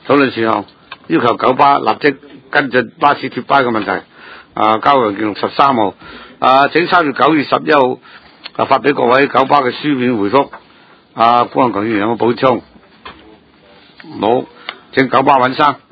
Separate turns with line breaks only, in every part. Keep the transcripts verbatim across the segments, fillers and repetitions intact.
討論事項，要求九巴立即跟進巴士脫班嘅問題。啊，交由六十三號。啊，請三月九月十一號啊發俾各位九巴嘅書面回覆。啊，古漢強議員有冇補充？冇，請九巴尹生。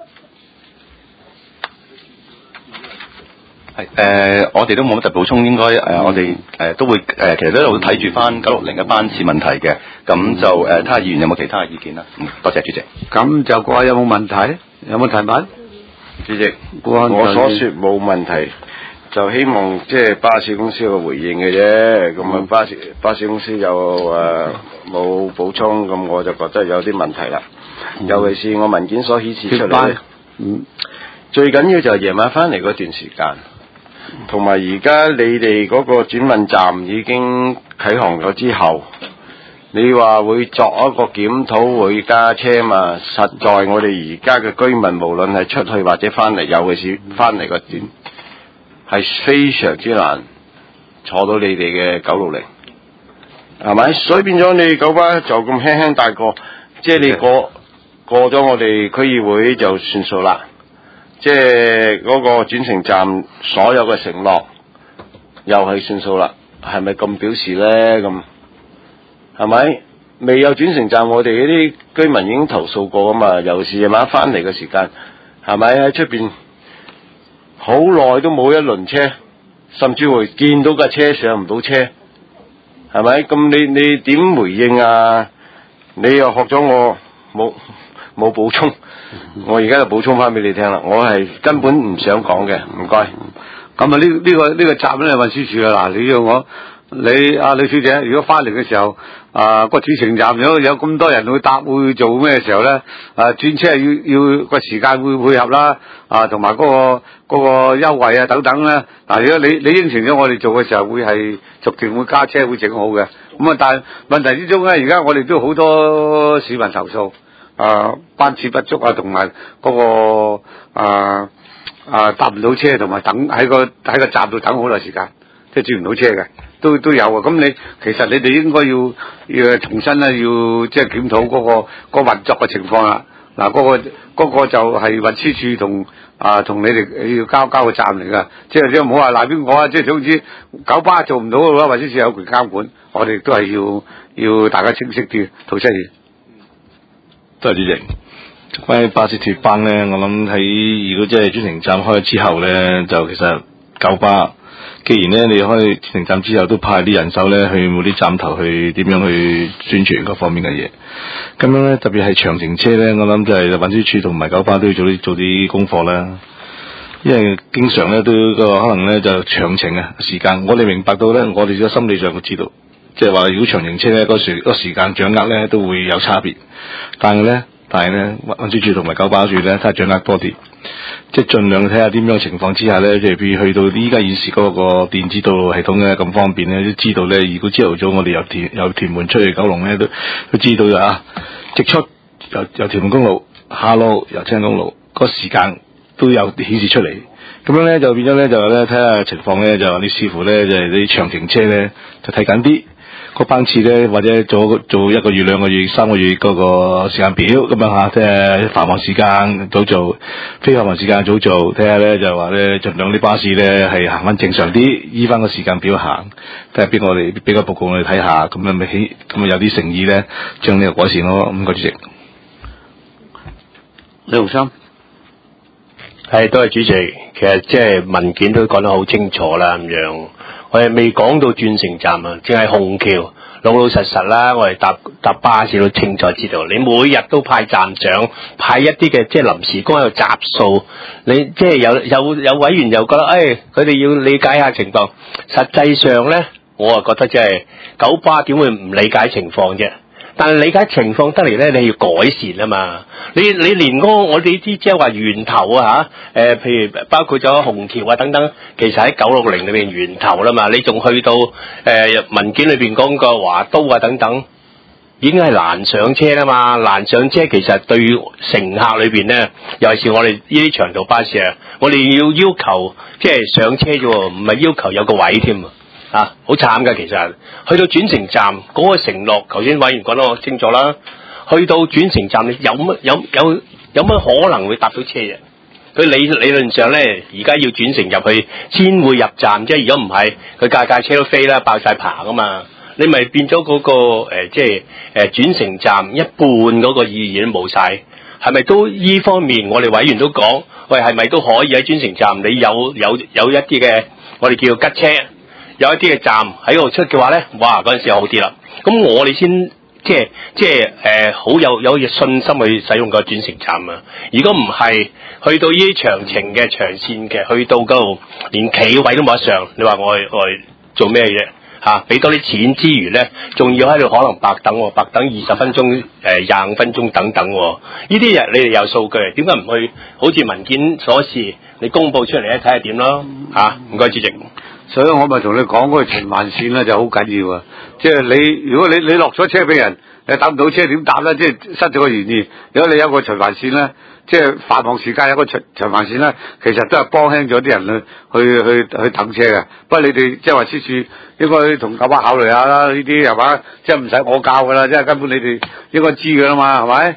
係誒、呃，我哋都冇乜特補充，應該誒、呃，我哋誒、呃、都會誒、呃，其實都有睇住翻九六零嘅班次問題嘅，咁就誒睇下議員有冇其他嘅意見啦。嗯，多謝主席。
咁就各位有冇問題？有冇提問？
主席，我所說冇問題，就希望即係巴士公司有個回應嘅啫。咁啊，巴士巴士公司有誒冇補充，咁我就覺得有啲問題啦。嗯、尤其是我文件所顯示出嚟，嗯，最緊要就係夜晚翻嚟嗰段時間，同埋而家你哋嗰個轉運站已經啟航咗之後。你話會作一個檢討，會加車嘛？實在我哋而家嘅居民，無論係出去或者翻嚟，尤其是翻嚟個段，係非常之難坐到你哋嘅九六零，係咪？所以變咗你九巴就咁輕輕帶過，即係你過過咗我哋區議會就算數啦。即係嗰個轉乘站所有嘅承諾，又係算數啦。係咪咁表示咧？咁？係咪未有轉乘站？我哋嗰啲居民已經投訴過啊嘛，尤其是夜晚翻嚟嘅時間，係咪喺出邊好耐都冇一輪車，甚至乎見到架車上唔到車，係咪？咁你你點回應啊？你又學咗我冇冇補充？我而家就補充翻俾你聽啦。我係根本唔想講嘅，唔該。
咁啊呢呢個呢、這個站咧運輸署啊，嗱你要我。你阿李小姐，如果翻嚟嘅時候，啊個轉乘站有有咁多人去搭，會做咩時候咧？啊轉車要要個時間會配合啦，啊同埋嗰個嗰個優惠啊等等咧。嗱，如果你你應承咗我哋做嘅時候，會係逐漸會加車，會整好嘅。咁啊，但係問題之中咧，而家我哋都好多市民投訴，啊班次不足啊，同埋嗰個啊啊搭唔到車，同埋等喺個喺個站度等好耐時間，即係轉唔到車嘅。都都有啊！咁你其實你哋應該要要重新咧，要即係檢討嗰個個運作嘅情況啦。嗱，嗰個嗰個就係運輸署同啊同你哋要交交個站嚟噶。即係你唔好話賴邊個啊！即係總之九巴做唔到嘅話，運輸署有權監管，我哋都係要要大家清晰啲。涂出現，
多謝主席。關於巴士脫班咧，我諗喺如果即係轉乘站開咗之後咧，就其實九巴。既然咧，你開轉乘站之後都派啲人手咧去每啲站頭去點樣去宣傳各方面嘅嘢，咁樣咧特別係長程車咧，我諗就係運輸署同埋九巴都要做啲做啲功課啦，因為經常咧都個可能咧就長程啊時間，我哋明白到咧，我哋個心理上會知道，即係話如果長程車咧嗰時嗰時間掌握咧都會有差別，但係咧但係咧運輸署同埋九巴署咧睇下掌握多啲。即係盡量睇下點樣情況之下咧，即係譬如去到依家現時嗰個電子道路系統咧咁方便咧，都知道咧，如果朝頭早我哋由屯由屯門出去九龍咧，都都知道啊，直出由由屯門公路下路由青公路個時間都有顯示出嚟，咁樣咧就變咗咧就咧睇下情況咧，就話你視乎咧就係啲長程車咧就睇緊啲。個班次咧，或者做做一個月、兩個月、三個月嗰個時間表咁樣吓，即係繁忙時間早做，非繁忙時間早做。睇下咧就話咧，盡量啲巴士咧係行翻正常啲，依翻個時間表行。睇下邊個我哋俾個報告我哋睇下，咁樣咪起，咁啊有啲誠意咧，將呢個改善咯。唔該主席。
李鴻生，
係多謝主席。其實即係文件都講得好清楚啦，咁樣。我哋未講到轉乘站啊，淨係虹橋老老實實啦。我哋搭搭巴士都清楚知道，你每日都派站長派一啲嘅即係臨時工喺度集數，你即係有有有委員又覺得誒，佢哋要理解下情況。實際上咧，我啊覺得即係九巴點會唔理解情況啫？但係理解情況得嚟咧，你要改善啊嘛！你你連嗰個我哋啲即係話源頭啊嚇，誒譬如包括咗虹橋啊等等，其實喺九六零裏邊源頭啦嘛，你仲去到誒、呃、文件裏邊講個華都啊等等，已經係難上車啦嘛！難上車其實對乘客裏邊咧，尤其是我哋呢啲長途巴士啊，我哋要要求即係上車啫喎，唔係要求有個位添啊！啊，好慘㗎，其實去到轉乘站嗰個承諾，頭先委員講得好清楚啦。去到轉乘站，你有乜有有有乜可能會搭到車嘅？佢理理論上咧，而家要轉乘入去先會入站，即係如果唔係，佢架架車都飛啦，爆晒棚噶嘛。你咪變咗嗰、那個、呃、即係誒轉乘站一半嗰個意義都冇晒。係咪都依方面，我哋委員都講，喂，係咪都可以喺轉乘站，你有有有一啲嘅我哋叫吉車，有一啲嘅站喺度出嘅話咧，哇，嗰陣時好啲啦。咁我哋先即係即係誒好有有信心去使用個轉乘站啊！如果唔係去到呢啲長程嘅長線嘅，去到嗰度連企位都冇得上，你話我我做咩嘢？嚇，俾多啲錢之餘咧，仲要喺度可能白等喎，白等二十分鐘、誒廿五分鐘等等喎。呢啲嘢你哋有數據，點解唔去好似文件所示，你公佈出嚟咧睇下點咯？嚇，唔該主席。
所以我咪同你講嗰個循環線咧就好緊要啊！即係你如果你你落咗車俾人，你搭唔到車點搭咧？即係失咗個原意。如果你有個循環線咧，即係繁忙時間有個循循環線咧，其實都係幫輕咗啲人去去去去等車嘅。不過你哋即係話司處應該同九巴考慮下啦，呢啲係嘛？即係唔使我教噶啦，即係根本你哋應該知噶啦嘛，係咪？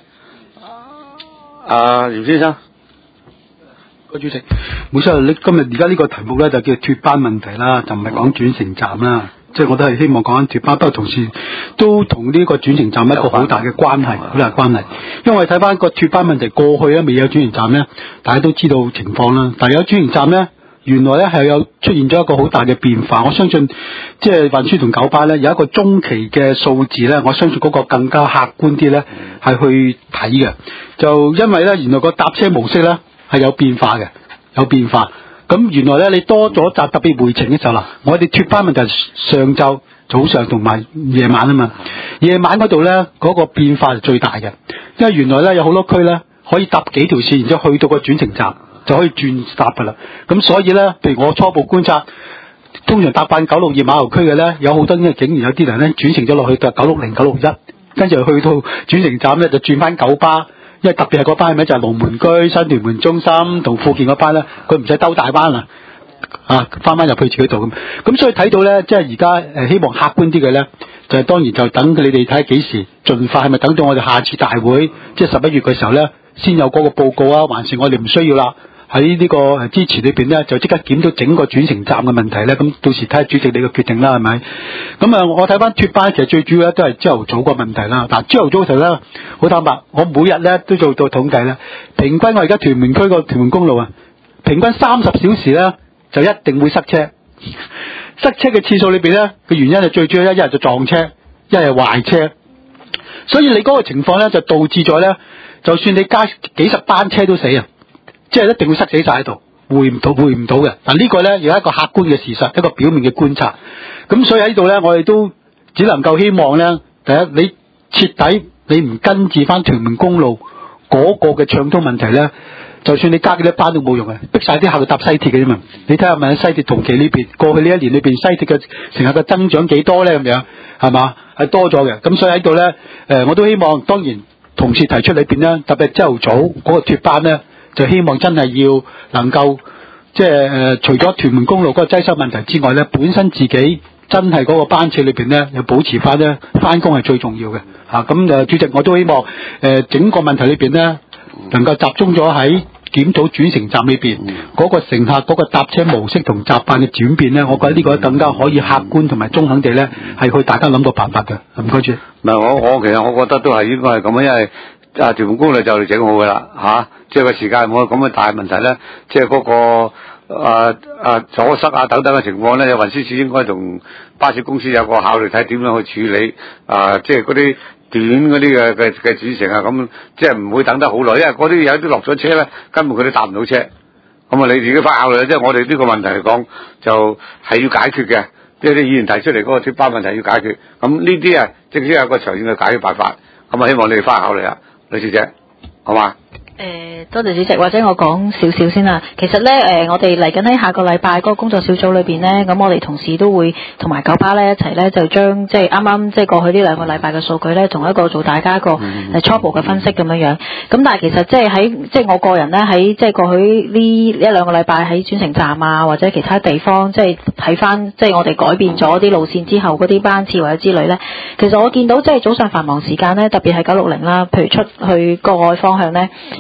啊，袁先生。
主席，冇錯，你今日而家呢個題目咧就叫脫班問題啦，就唔係講轉乘站啦。即係我都係希望講緊脫班，不過同時都同呢個轉乘站一個好大嘅關係，好大關係。因為我哋睇翻個脫班問題過去咧未有轉乘站咧，大家都知道情況啦。但係有轉乘站咧，原來咧係有出現咗一個好大嘅變化。我相信即係運輸同九巴咧有一個中期嘅數字咧，我相信嗰個更加客觀啲咧係去睇嘅。就因為咧原來個搭車模式咧係有變化嘅，有變化。咁原來咧，你多咗集特別回程嘅時候啦，我哋脫班問題上晝、早上同埋夜晚啊嘛。夜晚嗰度咧，嗰、那個變化係最大嘅，因為原來咧有好多區咧可以搭幾條線，然之後去到個轉乘站就可以轉搭噶啦。咁所以咧，譬如我初步觀察，通常搭翻九六二馬頭區嘅咧，有好多呢竟然有啲人咧轉乘咗落去就九六零、九六一，跟住去到轉乘站咧就轉翻九巴。因為特別係嗰班係咪就係龍門居、新屯門中心同富健嗰班咧，佢唔使兜大班啦，啊，翻翻入去自己度咁。咁所以睇到咧，即係而家誒希望客觀啲嘅咧，就係、是、當然就等你哋睇幾時，盡快係咪等到我哋下次大會，即係十一月嘅時候咧，先有嗰個報告啊，還是我哋唔需要啦？喺呢個支持裏邊咧，就即刻檢討整個轉乘站嘅問題咧。咁到時睇下主席你嘅決定啦，係咪？咁啊，我睇翻脫班，其實最主要咧都係朝頭早個問題啦。嗱，朝頭早嘅時候咧，好坦白，我每日咧都做到統計咧，平均我而家屯門區個屯門公路啊，平均三十小時咧就一定會塞車。塞車嘅次數裏邊咧，個原因係最主要一日就撞車，一係壞車。所以你嗰個情況咧就導致咗咧，就算你加幾十班車都死啊！即係一定會塞死晒喺度，回唔到，回唔到嘅。嗱，呢個咧有一個客觀嘅事實，一個表面嘅觀察。咁所以喺呢度咧，我哋都只能夠希望咧，第一你徹底你唔根治翻屯門公路嗰個嘅暢通問題咧，就算你加幾多班都冇用嘅，逼晒啲客去搭西鐵嘅啫嘛。你睇下問下西鐵同期呢邊過去呢一年裏邊西鐵嘅乘客嘅增長幾多咧？咁樣係嘛？係多咗嘅。咁所以喺度咧，誒我都希望當然同事提出裏邊咧，特別係朝頭早嗰個脫班咧。就希望真係要能夠即係誒，除咗屯門公路嗰個擠塞問題之外咧，本身自己真係嗰個班次裏邊咧，要保持翻咧翻工係最重要嘅嚇。咁、啊、誒，主席我都希望誒、呃、整個問題裏邊咧，能夠集中咗喺檢討轉乘站裏邊嗰個乘客嗰個搭車模式同習慣嘅轉變咧，我覺得呢個更加可以客觀同埋中肯地咧係去大家諗個辦法嘅。唔該主席。
唔係我我其實我覺得都係應該係咁樣，因為啊屯門公路就嚟整好噶啦嚇。即係個時間冇咁嘅大問題咧，即係嗰、那個啊啊阻塞啊等等嘅情況咧，有運輸署應該同巴士公司有個考慮，睇點樣去處理啊，即係嗰啲短嗰啲嘅嘅嘅轉乘啊，咁即係唔會等得好耐，因為嗰啲有啲落咗車咧，根本佢都搭唔到車。咁啊，你自己快考慮，即係我哋呢個問題嚟講，就係要解決嘅，即係啲議員提出嚟嗰個脫班問題要解決。咁呢啲啊，正正有個長遠嘅解決辦法。咁啊，希望你哋翻去考慮下，女小姐，好嘛？
誒、呃，多謝主席，或者我講少少先啦。其實咧，誒、呃，我哋嚟緊喺下個禮拜嗰個工作小組裏邊咧，咁我哋同事都會同埋九巴咧一齊咧，就將即係啱啱即係過去呢兩個禮拜嘅數據咧，同一個做大家一個誒初步嘅分析咁樣樣。咁但係其實即係喺即係我個人咧喺即係過去呢一兩個禮拜喺轉乘站啊或者其他地方，即係睇翻即係我哋改變咗啲路線之後嗰啲班次或者之類咧，其實我見到即係早上繁忙時間咧，特別係九六零啦，譬如出去國外方向咧。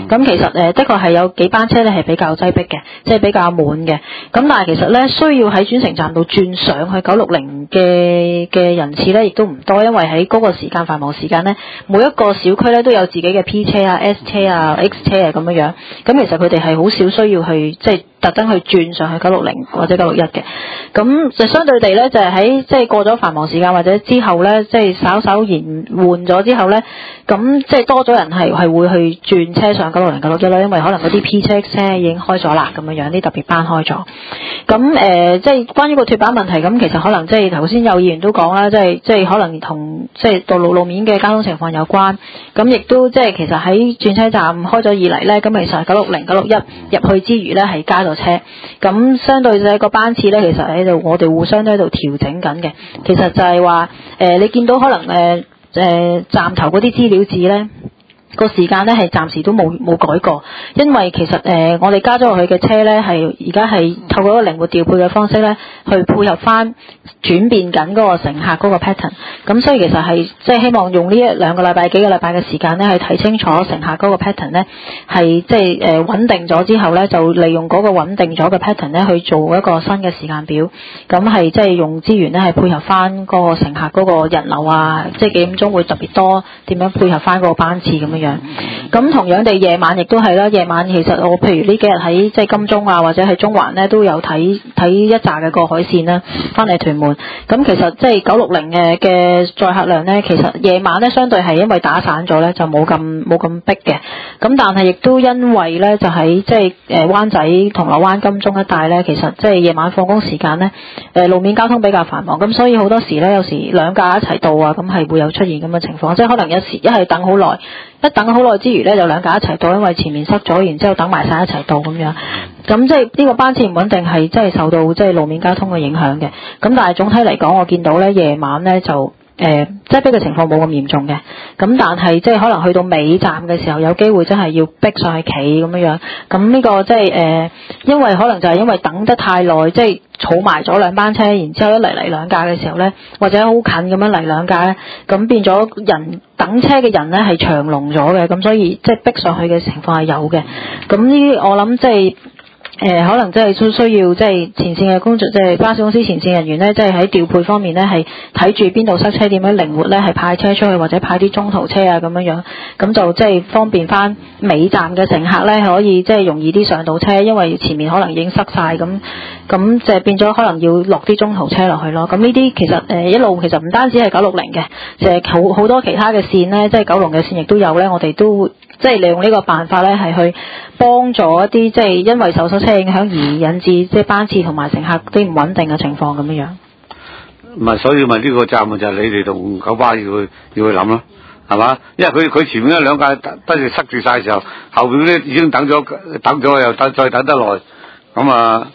咁其實誒、呃、的確係有幾班車咧係比較擠迫嘅，即係比較滿嘅。咁但係其實咧需要喺轉乘站度轉上去九六零嘅嘅人次咧，亦都唔多，因為喺嗰個時間繁忙時間咧，每一個小區咧都有自己嘅 P 車啊、S 車啊、X 車啊咁樣樣。咁其實佢哋係好少需要去即係特登去轉上去九六零或者九六一嘅。咁就相對地咧，就係喺即係過咗繁忙時間或者之後咧，即係稍稍延緩咗之後咧，咁即係多咗人係係會去轉車上九六零、九六一啦，因為可能嗰啲 P 車車已經開咗啦，咁樣樣啲特別班開咗。咁誒、呃，即係關於個脫班問題，咁其實可能即係頭先有議員都講啦，即係即係可能同即係道路路面嘅交通情況有關。咁亦都即係其實喺轉車站開咗以嚟咧，咁其實九六零、九六一入去之餘咧係加咗車。咁相對嘅個班次咧，其實喺度我哋互相都喺度調整緊嘅。其實就係話誒，你見到可能誒誒、呃、站頭嗰啲資料紙咧，個時間咧係暫時都冇冇改過，因為其實誒、呃、我哋加咗落去嘅車咧係而家係透過一個靈活調配嘅方式咧，去配合翻轉變緊嗰個乘客嗰個 pattern。咁所以其實係即係希望用呢一兩個禮拜幾個禮拜嘅時間咧，去睇清楚乘客嗰個 pattern 咧係即係誒穩定咗之後咧，就利用嗰個穩定咗嘅 pattern 咧去做一個新嘅時間表。咁係即係用資源咧係配合翻嗰個乘客嗰個人流啊，即係幾點鐘會特別多，點樣配合翻嗰個班次咁樣。咁同樣地夜晚亦都係啦，夜晚其實我譬如呢幾日喺即係金鐘啊或者喺中環咧都有睇睇一紮嘅過海線啦，翻嚟屯門。咁其實即係九六零嘅嘅載客量咧，其實夜晚咧相對係因為打散咗咧就冇咁冇咁逼嘅。咁但係亦都因為咧就喺即係誒灣仔、銅鑼灣、金鐘一帶咧，其實即係夜晚放工時間咧誒路面交通比較繁忙，咁所以好多時咧有時兩架一齊到啊，咁係會有出現咁嘅情況，即係可能有時一係等好耐。一等好耐之餘咧，就兩架一齊到，因為前面塞咗，然之後等埋晒一齊到咁樣。咁即係呢個班次唔穩定係真係受到即係路面交通嘅影響嘅。咁但係總體嚟講，我見到咧夜晚咧就誒擠迫嘅情況冇咁嚴重嘅。咁但係即係可能去到尾站嘅時候，有機會真係要逼上去企咁樣樣。咁呢個即係誒，因為可能就係因為等得太耐，即係儲埋咗兩班車，然之後一嚟嚟兩架嘅時候咧，或者好近咁樣嚟兩架咧，咁變咗人等車嘅人咧係長龍咗嘅，咁所以即係逼上去嘅情況係有嘅。咁呢啲我諗即係。誒、呃、可能即係需需要即係前線嘅工作，即係巴士公司前線人員咧，即係喺調配方面咧，係睇住邊度塞車，點樣靈活咧，係派車出去或者派啲中途車啊咁樣樣，咁就即係方便翻尾站嘅乘客咧，可以即係容易啲上到車，因為前面可能已經塞晒，咁咁就變咗可能要落啲中途車落去咯。咁呢啲其實誒、呃、一路其實唔單止係九六零嘅，就係好好多其他嘅線咧，即係九龍嘅線亦都有咧，我哋都即係利用呢個辦法咧，係去幫助一啲即係因為受塞車影響而引致即係班次同埋乘客啲唔穩定嘅情況咁樣樣。
唔係，所以咪呢個責任就係你哋同九巴要去要去諗咯，係嘛？因為佢佢前面嗰兩架得住塞住晒嘅時候，後邊咧已經等咗等咗又等再等得耐，咁啊，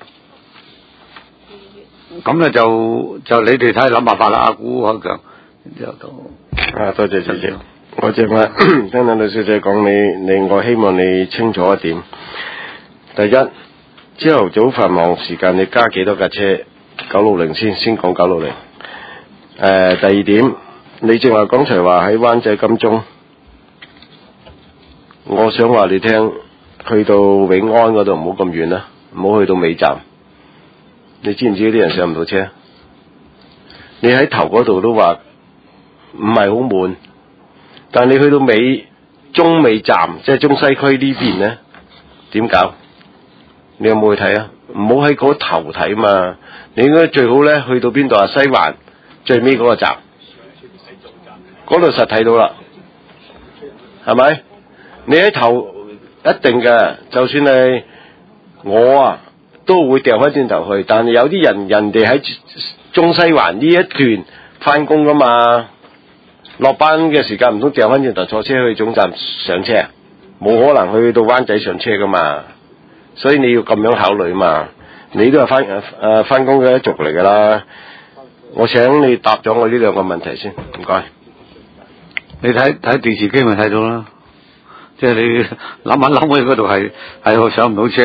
咁咧就就你哋睇下諗辦法啦。阿古海強之後到
啊，多謝主席。我正話聽到李小姐講你你，我希望你清楚一點。第一，朝頭早繁忙時間你加幾多架車？九六零先先講九六零。誒，第二點，你正話剛才話喺灣仔金鐘，我想話你聽，去到永安嗰度唔好咁遠啦，唔好去到尾站。你知唔知啲人上唔到車？你喺頭嗰度都話唔係好滿。但你去到尾中尾站，即係中西區呢邊呢，點搞？你有冇去睇啊？唔好喺嗰頭睇嘛，你應該最好呢，去到邊度啊？西環最尾嗰個站，嗰度實睇到啦，係咪？你喺頭一定嘅，就算係我啊，都會掉翻轉頭去。但係有啲人人哋喺中西環呢一段翻工噶嘛。落班嘅時間唔通掉翻轉頭坐車去總站上車，冇可能去到灣仔上車噶嘛，所以你要咁樣考慮嘛。你都係翻誒翻工嘅一族嚟噶啦。我請你答咗我呢兩個問題先，唔該。
你睇睇電視機咪睇到啦，即係你諗下諗去嗰度係係上唔到車噶。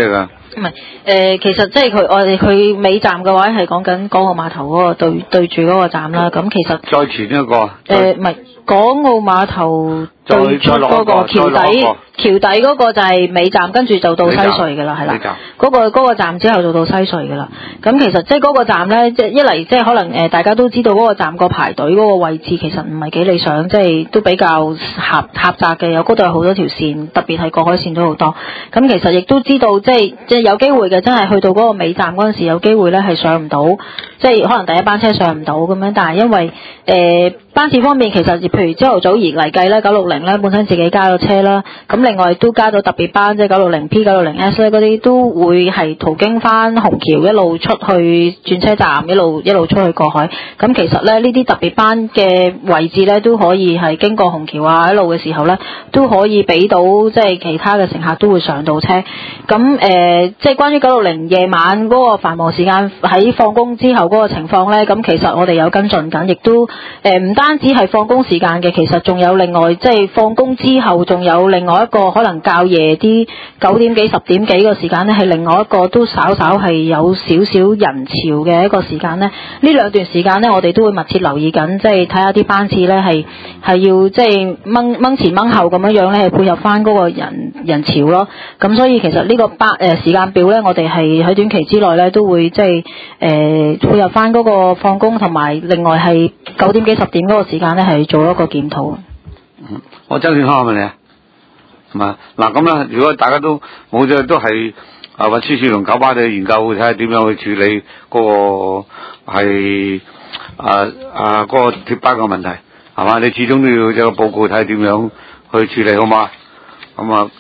唔係誒，其實即係佢我哋佢尾站嘅話係講緊港澳碼頭嗰個對對住嗰個站啦。咁其實
再前一個
誒唔係港澳碼頭對出嗰個橋底橋底嗰個就係尾站，跟住就到西隧嘅啦，係啦。嗰、那個嗰、那個站之後就到西隧嘅啦。咁其實即係嗰個站咧，即係一嚟即係可能誒、呃、大家都知道嗰個站個排隊嗰個位置其實唔係幾理想，即係都比較狹狹窄嘅，有嗰度有好多條線，特別係過海線都好多。咁其實亦都知道即係即係有機會嘅，真係去到嗰個尾站嗰陣時有機會咧係上唔到，即係可能第一班車上唔到咁樣。但係因為誒、呃、班次方面其實譬如朝頭早而嚟計咧，九六零咧本身自己加咗車啦，咁另外都加咗特別班，即係九六零 P、九六零 S 咧嗰啲都會係途經翻虹橋一路出去轉車站，一路一路出去過海。咁其實咧呢啲特別班嘅位置咧都可以係經過虹橋啊一路嘅時候咧都可以俾到即係其他嘅乘客都會上到車。咁誒、呃、即係關於九六零夜晚嗰個繁忙時間喺放工之後嗰個情況咧，咁其實我哋有跟進緊，亦都誒唔、呃、單止係放工時間嘅，其實仲有另外即係放工之後仲有另外一個可能較夜啲九點幾十點幾個時間咧，係另外一個都稍稍係有少少人潮嘅一個時間咧。呢兩段時間咧，我哋都會密切留意緊，即係睇下啲班次咧係係要即係掹掹前掹後咁樣樣咧，係配合翻嗰個人人潮咯。咁所以其實呢個班誒、呃、時間表咧，我哋係喺短期之內咧都會即係誒配合翻嗰個放工同埋另外係九點幾十點嗰個時間咧係做一個檢討。
嗯，我周健康問你啊，係嘛？嗱咁啦，如果大家都冇咗，都係啊運輸署同九巴嘅研究，睇下點樣去處理嗰個係啊啊嗰個貼班嘅問題，係嘛？你始終都要有個報告睇下點樣去處理，好嘛？咁啊